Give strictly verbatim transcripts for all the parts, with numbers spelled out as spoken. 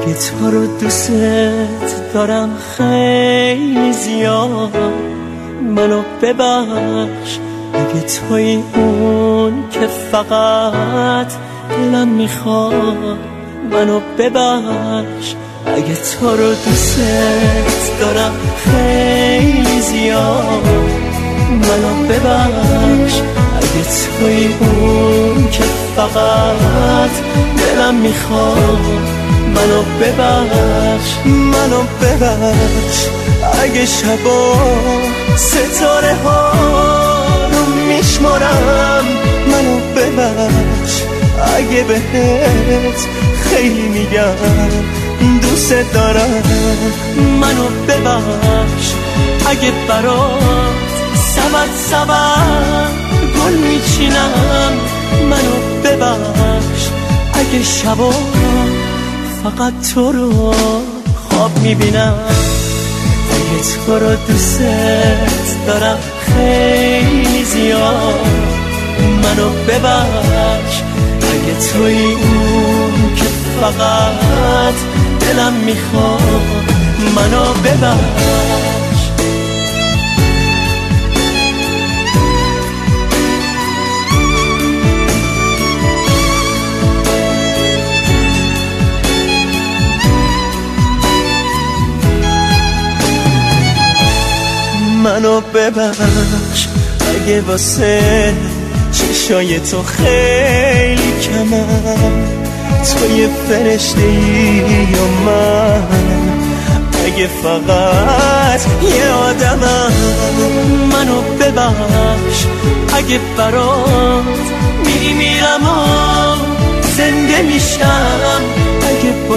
اگه تو رو دوست دارم خیلی زیاد، منو ببخش. اگه توی اون که فقط دلم میخواد، منو ببخش. اگه تو رو دوست دارم خیلی زیاد، منو ببخش. اگه توی اون که فقط دلم میخواد، منو ببخش، منو ببخش. اگه شبا ستاره ها رو میشمارم، منو ببخش. اگه بهت خیلی میگم دوست دارم، منو ببخش. اگه برات سبت سبت گل میچینم، منو ببخش. اگه شبا فقط تو رو خواب میبینم، اگه تو رو دوست دارم خیلی زیاد، منو ببخش. اگه توی اون که فقط دلم میخواد، منو ببخش. منو ببخش. اگه واسه چشای تو خیلی کمم، توی فرشته‌ای یا من، اگه فقط یه آدمم، منو ببخش. اگه برات میمیرم و زنده میشم، اگه با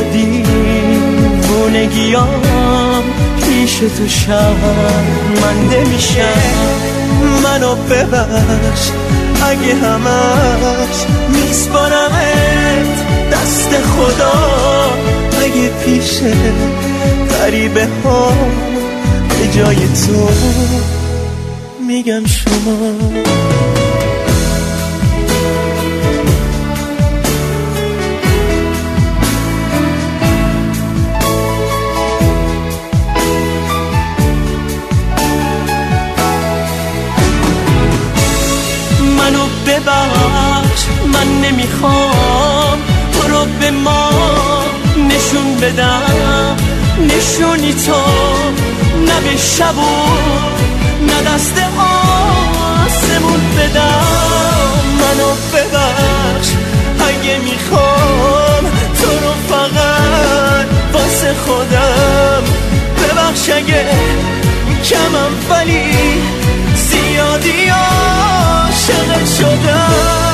دیوونگیام پیش تو شرمنده میشم، منو ببخش. اگه همش میسپارمت دست خدا، اگه پیش غریبه ها به جای تو میگم شما. منو ببخش. من نمیخوام تو رو به ما نشون بدم، نشونی تو نه به شب و نه دست آسمون بدم. منو ببخش. اگه میخوام تو رو فقط واسه خودم، ببخش. اگه کمم ولی زیادی عاشق شدم.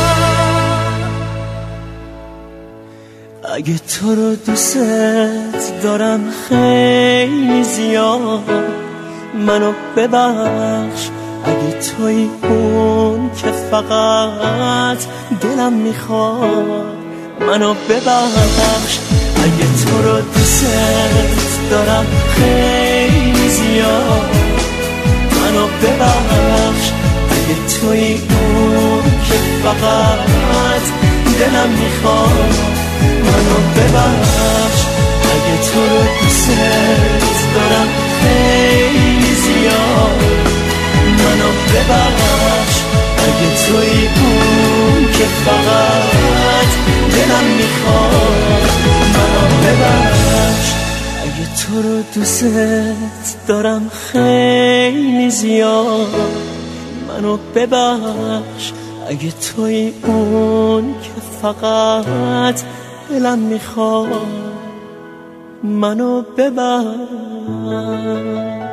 اگه تو رو دوست دارم خیلی زیاد، منو ببخش. اگه توی اون که فقط دلم میخواد، منو ببخش. اگه تو رو دوست دارم خیلی زیاد، منو ببخش. اگه توی اون که فقط دلم میخواد، منو ببخش. اگه تو رو دوست دارم خیلی زیاد، منو ببخش. اگه توی اون که فقط دلم میخواد، منو ببخش. اگه تو رو دوست دارم خیلی زیاد، منو ببخش. اگه توی اون که فقط دلم میخواد، منو ببخش.